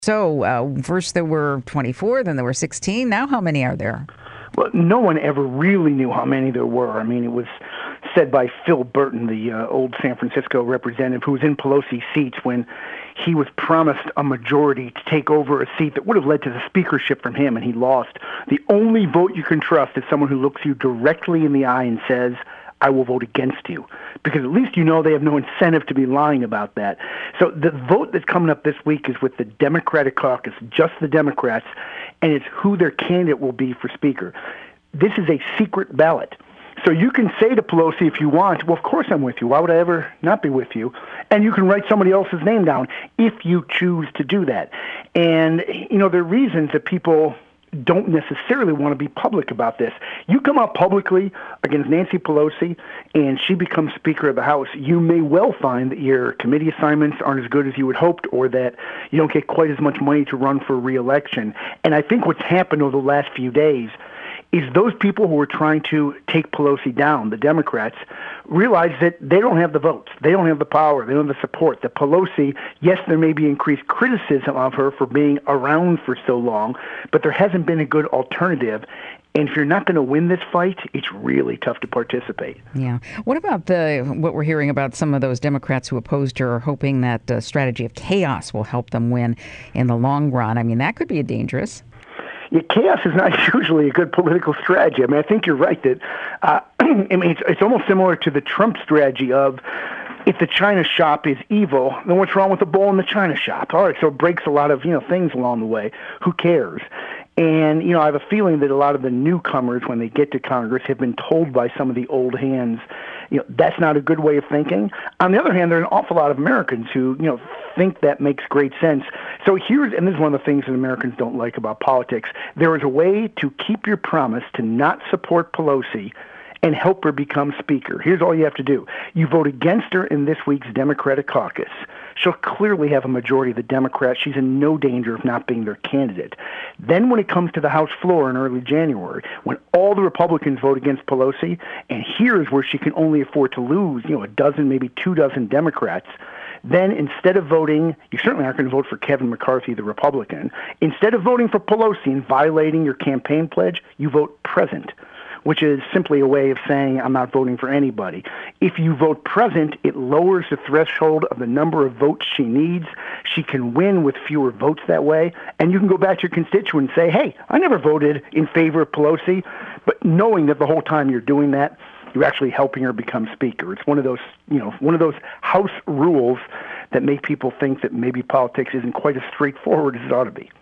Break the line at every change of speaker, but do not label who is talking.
So first there were 24, then there were 16. Now how many are there?
Well, no one ever really knew how many there were. I mean, it was said by Phil Burton, the old San Francisco representative who was in Pelosi's seats when he was promised a majority to take over a seat that would have led to the speakership from him, and he lost. The only vote you can trust is someone who looks you directly in the eye and says, I will vote against you, because at least you know they have no incentive to be lying about that. So the vote that's coming up this week is with the Democratic caucus, just the Democrats, and it's who their candidate will be for Speaker. This is a secret ballot. So you can say to Pelosi if you want, well, of course I'm with you. Why would I ever not be with you? And you can write somebody else's name down if you choose to do that. And, you know, there are reasons that people don't necessarily want to be public about this. You come out publicly against Nancy Pelosi and she becomes Speaker of the House, you may well find that your committee assignments aren't as good as you had hoped, or that you don't get quite as much money to run for re-election. And I think what's happened over the last few days is those people who are trying to take Pelosi down, the Democrats, realize that they don't have the votes, they don't have the power, they don't have the support. That Pelosi, yes, there may be increased criticism of her for being around for so long, but there hasn't been a good alternative. And if you're not going to win this fight, it's really tough to participate.
Yeah. What about what we're hearing about some of those Democrats who opposed her, hoping that strategy of chaos will help them win in the long run? I mean, that could be dangerous.
Yeah, chaos is not usually a good political strategy. I mean, I think you're right that I mean, it's almost similar to the Trump strategy of, if the China shop is evil, then what's wrong with the bull in the China shop? All right, so it breaks a lot of, things along the way. Who cares? And, I have a feeling that a lot of the newcomers, when they get to Congress, have been told by some of the old hands, that's not a good way of thinking. On the other hand, there are an awful lot of Americans who, think that makes great sense. So and this is one of the things that Americans don't like about politics, there is a way to keep your promise to not support Pelosi and help her become Speaker. Here's all you have to do. You vote against her in this week's Democratic caucus. She'll clearly have a majority of the Democrats. She's in no danger of not being their candidate. Then when it comes to the House floor in early January, when all the Republicans vote against Pelosi, and here's where she can only afford to lose, a dozen, maybe 24 Democrats, then instead of voting, you certainly aren't going to vote for Kevin McCarthy, the Republican. Instead of voting for Pelosi and violating your campaign pledge, you vote present, which is simply a way of saying I'm not voting for anybody. If you vote present, it lowers the threshold of the number of votes she needs. She can win with fewer votes that way, and you can go back to your constituent and say, hey, I never voted in favor of Pelosi, but knowing that the whole time you're doing that, you're actually helping her become Speaker. It's one of those, House rules that make people think that maybe politics isn't quite as straightforward as it ought to be.